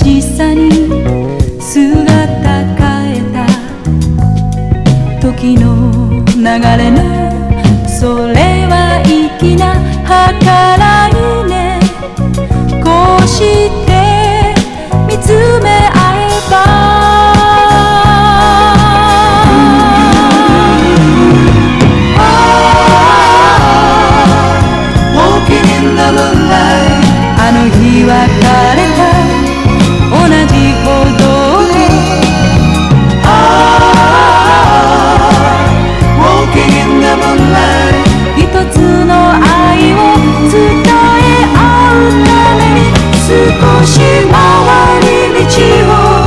しさに姿変えた時の流れのそれは粋な計らいね。こうして見つめ合えばあの日別れた同じ歩道で Walking in the moonlight 一つの愛を伝え合うために少し回り道を